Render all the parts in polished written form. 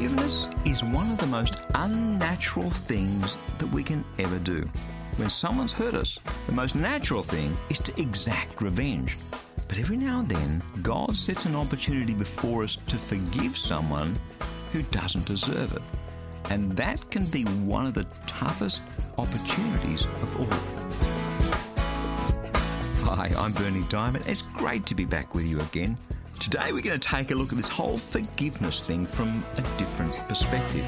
Forgiveness is one of the most unnatural things that we can ever do. When someone's hurt us, the most natural thing is to exact revenge. But every now and then, God sets an opportunity before us to forgive someone who doesn't deserve it. And that can be one of the toughest opportunities of all. Hi, I'm Berni Dymet. It's great to be back with you again. Today we're going to take a look at this whole forgiveness thing from a different perspective.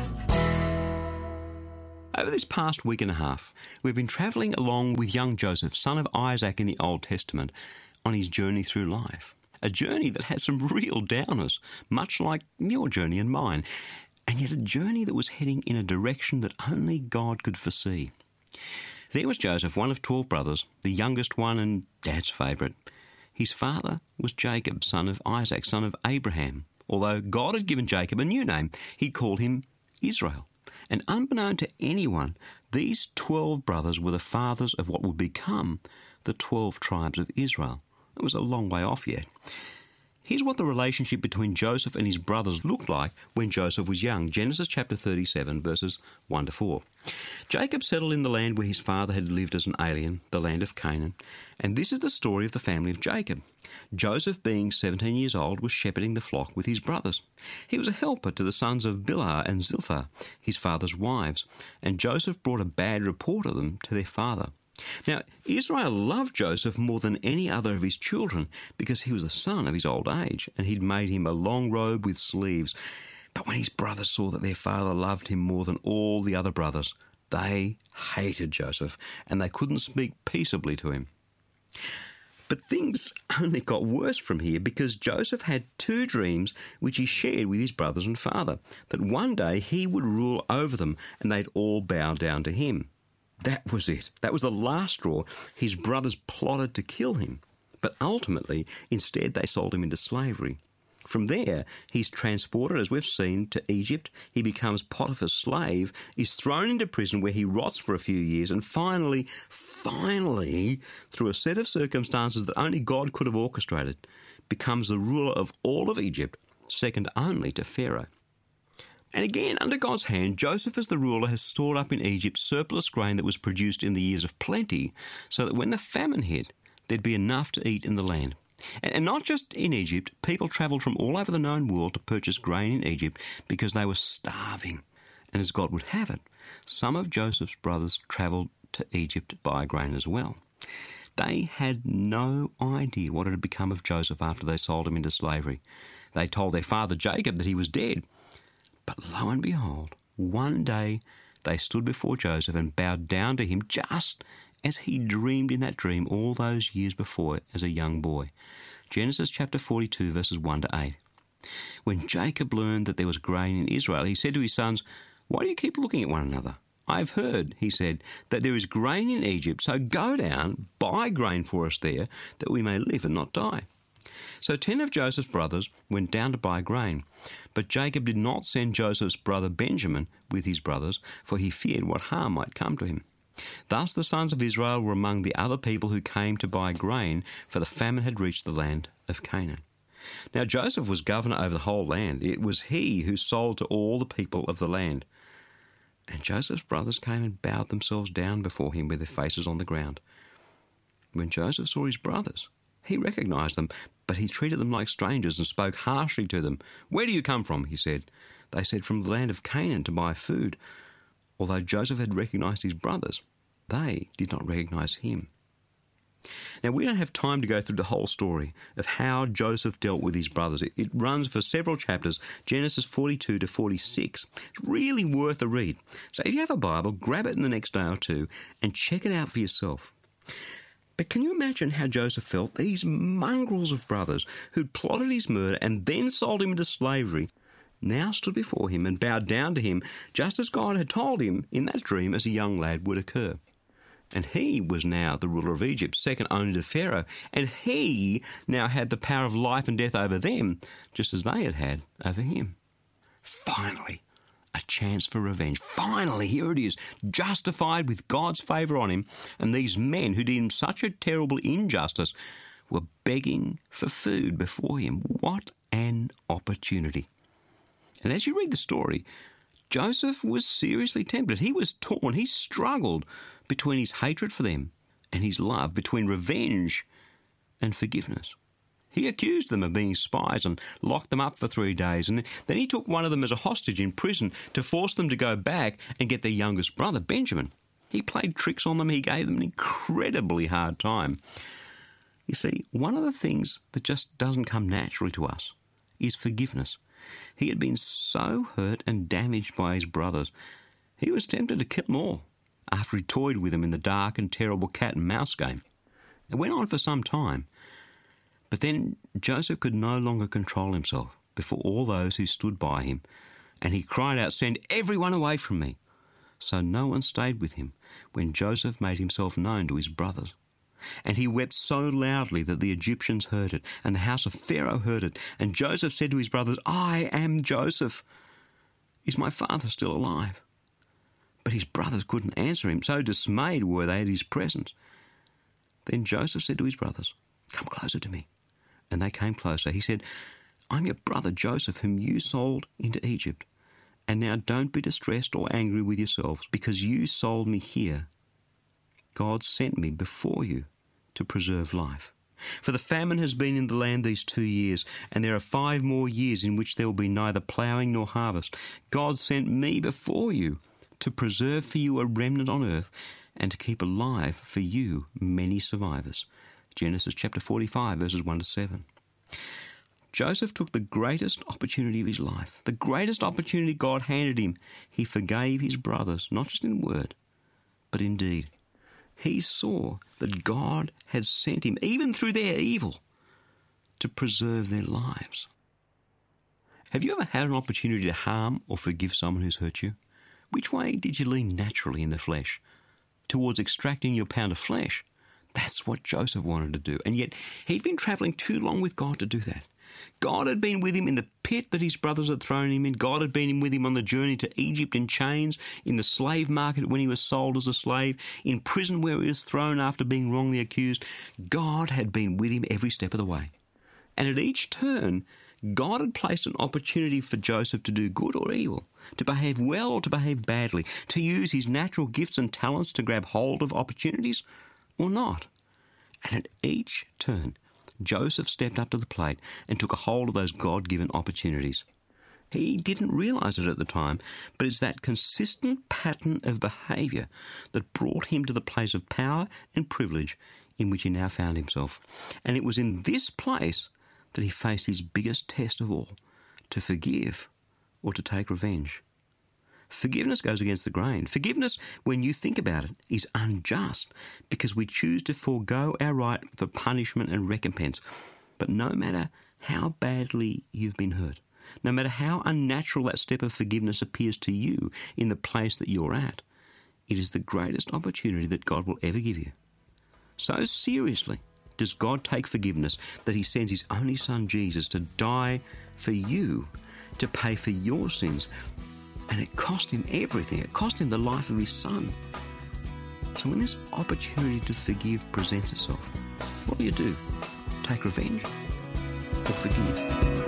Over this past week and a half, we've been travelling along with young Joseph, son of Isaac in the Old Testament, on his journey through life. A journey that had some real downers, much like your journey and mine, and yet a journey that was heading in a direction that only God could foresee. There was Joseph, one of 12 brothers, the youngest one and Dad's favourite. His father was Jacob, son of Isaac, son of Abraham. Although God had given Jacob a new name, he'd called him Israel. And unbeknown to anyone, these 12 brothers were the fathers of what would become the 12 tribes of Israel. It was a long way off yet. Here's what the relationship between Joseph and his brothers looked like when Joseph was young. Genesis chapter 37, verses 1 to 4. Jacob settled in the land where his father had lived as an alien, the land of Canaan. And this is the story of the family of Jacob. Joseph, being 17 years old, was shepherding the flock with his brothers. He was a helper to the sons of Bilhah and Zilpah, his father's wives. And Joseph brought a bad report of them to their father. Now, Israel loved Joseph more than any other of his children because he was the son of his old age, and he'd made him a long robe with sleeves. But when his brothers saw that their father loved him more than all the other brothers, they hated Joseph, and they couldn't speak peaceably to him. But things only got worse from here because Joseph had 2 dreams which he shared with his brothers and father, that one day he would rule over them and they'd all bow down to him. That was it. That was the last straw. His brothers plotted to kill him. But ultimately, instead, they sold him into slavery. From there, he's transported, as we've seen, to Egypt. He becomes Potiphar's slave, is thrown into prison where he rots for a few years, and finally, through a set of circumstances that only God could have orchestrated, becomes the ruler of all of Egypt, second only to Pharaoh. And again, under God's hand, Joseph as the ruler has stored up in Egypt surplus grain that was produced in the years of plenty, so that when the famine hit, there'd be enough to eat in the land. And not just in Egypt, people travelled from all over the known world to purchase grain in Egypt because they were starving. And as God would have it, some of Joseph's brothers travelled to Egypt to buy grain as well. They had no idea what had become of Joseph after they sold him into slavery. They told their father Jacob that he was dead. But lo and behold, one day they stood before Joseph and bowed down to him just as he dreamed in that dream all those years before as a young boy. Genesis chapter 42, verses 1 to 8. When Jacob learned that there was grain in Israel, he said to his sons, "Why do you keep looking at one another? I have heard," he said, "that there is grain in Egypt, so go down, buy grain for us there, that we may live and not die." So 10 of Joseph's brothers went down to buy grain. But Jacob did not send Joseph's brother Benjamin with his brothers, for he feared what harm might come to him. Thus the sons of Israel were among the other people who came to buy grain, for the famine had reached the land of Canaan. Now Joseph was governor over the whole land. It was he who sold to all the people of the land. And Joseph's brothers came and bowed themselves down before him with their faces on the ground. When Joseph saw his brothers, he recognized them, but he treated them like strangers and spoke harshly to them. "Where do you come from?" he said. They said, "From the land of Canaan to buy food." Although Joseph had recognized his brothers, they did not recognize him. Now, we don't have time to go through the whole story of how Joseph dealt with his brothers. It runs for several chapters, Genesis 42 to 46. It's really worth a read. So if you have a Bible, grab it in the next day or two and check it out for yourself. But can you imagine how Joseph felt? These mongrels of brothers who'd plotted his murder and then sold him into slavery now stood before him and bowed down to him, just as God had told him in that dream as a young lad would occur. And he was now the ruler of Egypt, second only to Pharaoh, and he now had the power of life and death over them, just as they had had over him. Finally, a chance for revenge. Finally, here it is, justified with God's favour on him, and these men who did him such a terrible injustice were begging for food before him. What an opportunity. And as you read the story, Joseph was seriously tempted. He was torn. He struggled between his hatred for them and his love, between revenge and forgiveness. He accused them of being spies and locked them up for 3 days. And then he took one of them as a hostage in prison to force them to go back and get their youngest brother, Benjamin. He played tricks on them. He gave them an incredibly hard time. You see, one of the things that just doesn't come naturally to us is forgiveness. He had been so hurt and damaged by his brothers, he was tempted to kill them all after he toyed with them in the dark and terrible cat and mouse game. It went on for some time, but then Joseph could no longer control himself before all those who stood by him, and he cried out, "Send everyone away from me." So no one stayed with him when Joseph made himself known to his brothers. And he wept so loudly that the Egyptians heard it, and the house of Pharaoh heard it. And Joseph said to his brothers, "I am Joseph. Is my father still alive?" But his brothers couldn't answer him, so dismayed were they at his presence. Then Joseph said to his brothers, "Come closer to me." And they came closer. He said, "I'm your brother Joseph, whom you sold into Egypt. And now don't be distressed or angry with yourselves, because you sold me here. God sent me before you to preserve life. For the famine has been in the land these 2 years, and there are 5 more years in which there will be neither ploughing nor harvest. God sent me before you to preserve for you a remnant on earth, and to keep alive for you many survivors." Genesis chapter 45, verses 1 to 7. Joseph took the greatest opportunity of his life, the greatest opportunity God handed him. He forgave his brothers, not just in word, but in deed. He saw that God had sent him, even through their evil, to preserve their lives. Have you ever had an opportunity to harm or forgive someone who's hurt you? Which way did you lean naturally in the flesh? Towards extracting your pound of flesh? That's what Joseph wanted to do, and yet he'd been travelling too long with God to do that. God had been with him in the pit that his brothers had thrown him in. God had been with him on the journey to Egypt in chains, in the slave market when he was sold as a slave, in prison where he was thrown after being wrongly accused. God had been with him every step of the way. And at each turn, God had placed an opportunity for Joseph to do good or evil, to behave well or to behave badly, to use his natural gifts and talents to grab hold of opportunities or not. And at each turn, Joseph stepped up to the plate and took a hold of those God-given opportunities. He didn't realise it at the time, but it's that consistent pattern of behaviour that brought him to the place of power and privilege in which he now found himself. And it was in this place that he faced his biggest test of all, to forgive or to take revenge. Forgiveness goes against the grain. Forgiveness, when you think about it, is unjust because we choose to forego our right for punishment and recompense. But no matter how badly you've been hurt, no matter how unnatural that step of forgiveness appears to you in the place that you're at, it is the greatest opportunity that God will ever give you. So seriously does God take forgiveness that he sends his only son Jesus to die for you, to pay for your sins. And it cost him everything. It cost him the life of his son. So when this opportunity to forgive presents itself, what do? Take revenge or forgive?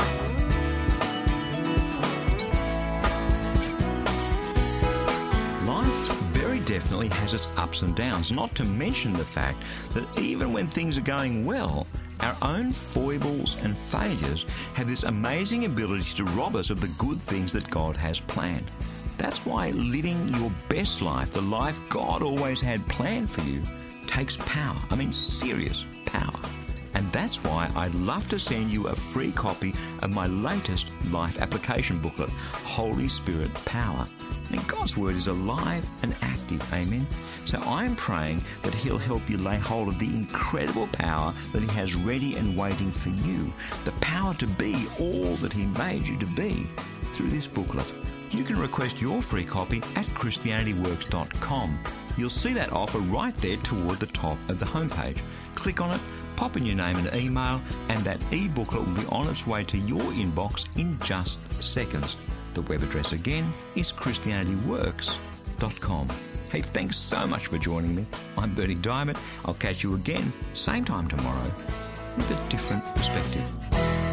Life very definitely has its ups and downs, not to mention the fact that even when things are going well, our own foibles and failures have this amazing ability to rob us of the good things that God has planned. That's why living your best life, the life God always had planned for you, takes power. I mean, serious power. And that's why I'd love to send you a free copy of my latest life application booklet, Holy Spirit Power. I mean, God's Word is alive and active, amen? So I'm praying that He'll help you lay hold of the incredible power that He has ready and waiting for you, the power to be all that He made you to be through this booklet. You can request your free copy at ChristianityWorks.com. You'll see that offer right there toward the top of the homepage. Click on it, pop in your name and email, and that e-booklet will be on its way to your inbox in just seconds. The web address again is ChristianityWorks.com. Hey, thanks so much for joining me. I'm Bernie Diamond. I'll catch you again, same time tomorrow, with a different perspective.